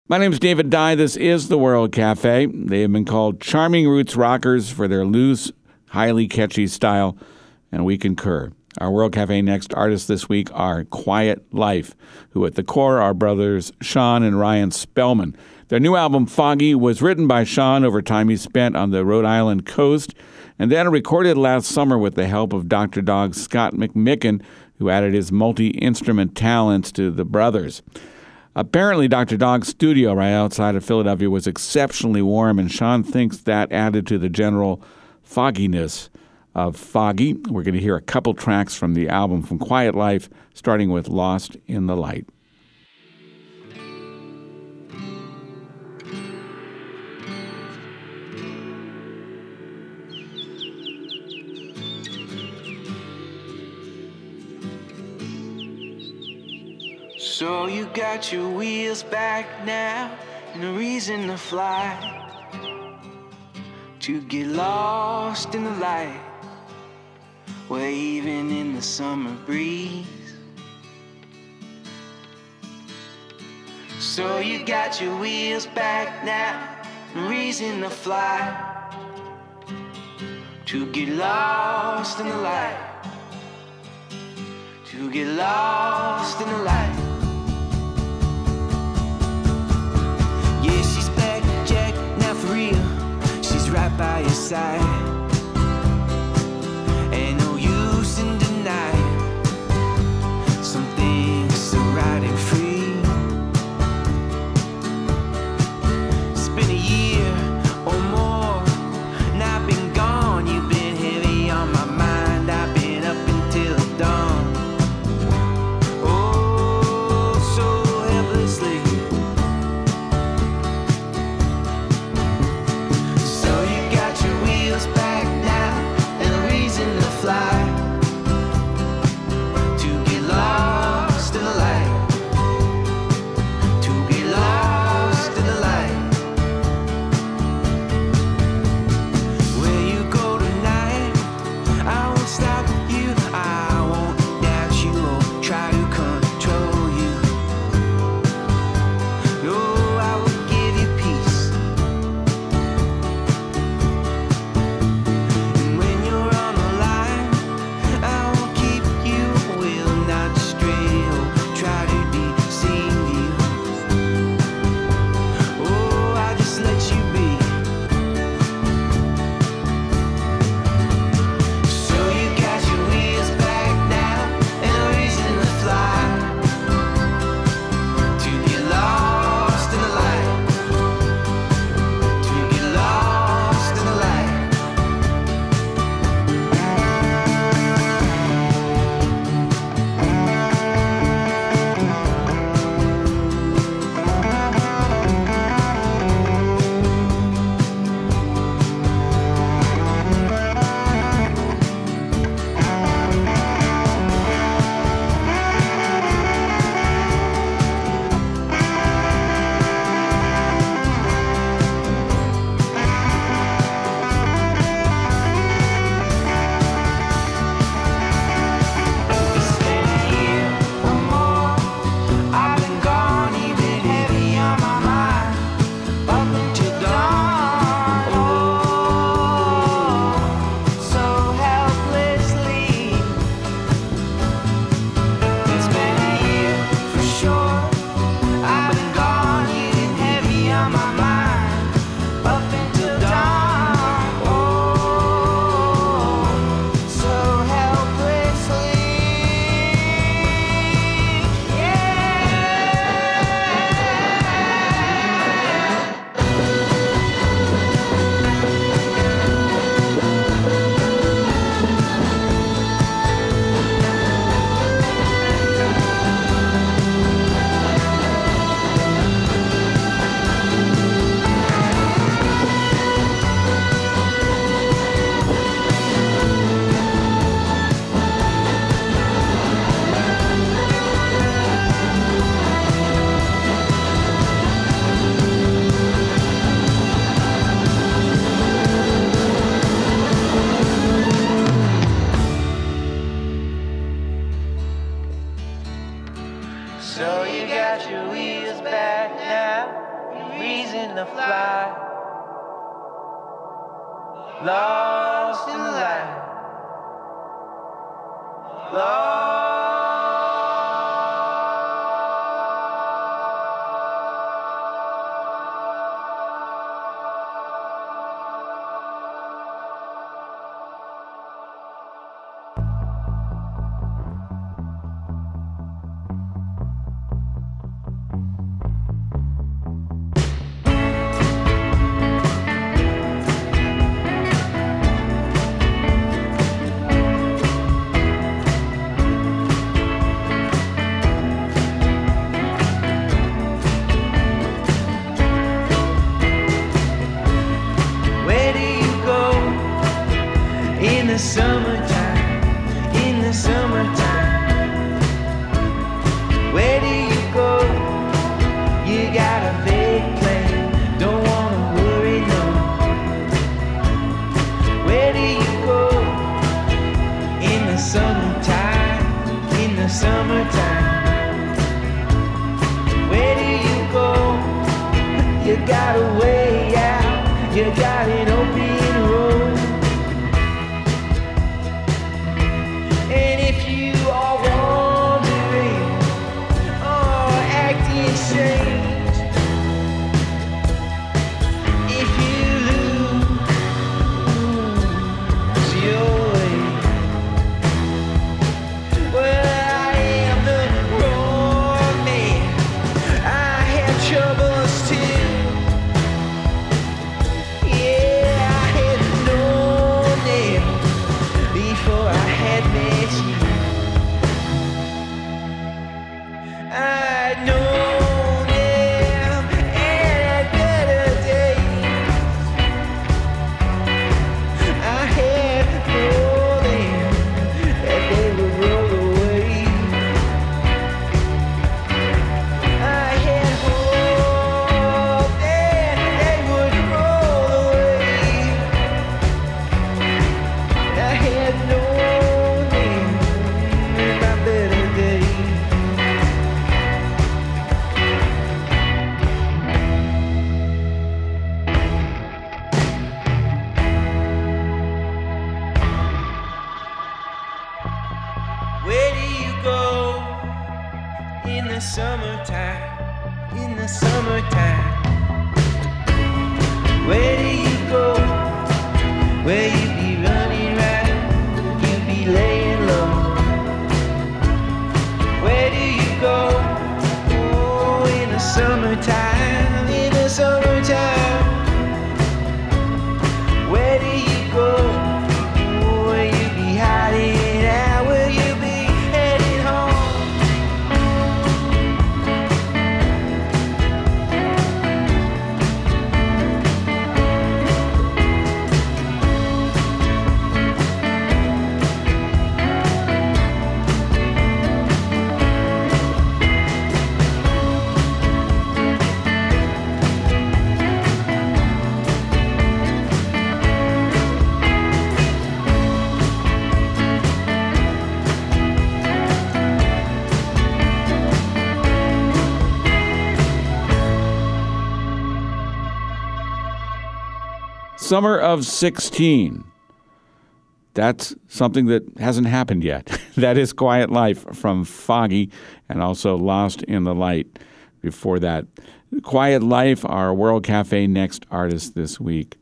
My name is David Dye. This is the World Cafe. They have been called charming roots rockers for their loose, highly catchy style, and we concur. Our World Cafe Next artists this week are Quiet Life, who at the core are brothers Sean and Ryan Spellman. Their new album, Foggy, was written by Sean over time he spent on the Rhode Island coast, and then recorded last summer with the help of Dr. Dog's Scott McMicken, who added his multi-instrument talents to the brothers. Apparently, Dr. Dog's studio right outside of Philadelphia was exceptionally warm, and Sean thinks that added to the general fogginess of Foggy. We're going to hear a couple tracks from the album from Quiet Life, starting with Lost in the Light. So you got your wheels back now, and a reason to fly, to get lost in the light, waving in the summer breeze. So you got your wheels back now, and a reason to fly, to get lost in the light, to get lost in the light. Right by your side, ain't no use in denying some things so right and free. It's been a year or more, and I've been gone. You've been heavy on my mind. I've been up until dawn. Oh, so helplessly. Back the flight, lost in the light, lost. In the summertime, in the summertime, where do you go? You got a big plan, don't wanna worry, no. Where do you go? In the summertime, in the summertime, where do you go? You got a way out, you got an open road. Where do you go in the summertime? In the summertime, where do you go? Where you be running right, you be laying low. Where do you go? Oh, in the summertime, in the summertime. Where do you go? Oh, where you be hiding out? Where you be heading home? Summer of 16. That's something that hasn't happened yet. That is Quiet Life from Foggy, and also Lost in the Light before that. Quiet Life, our World Cafe Next artist this week.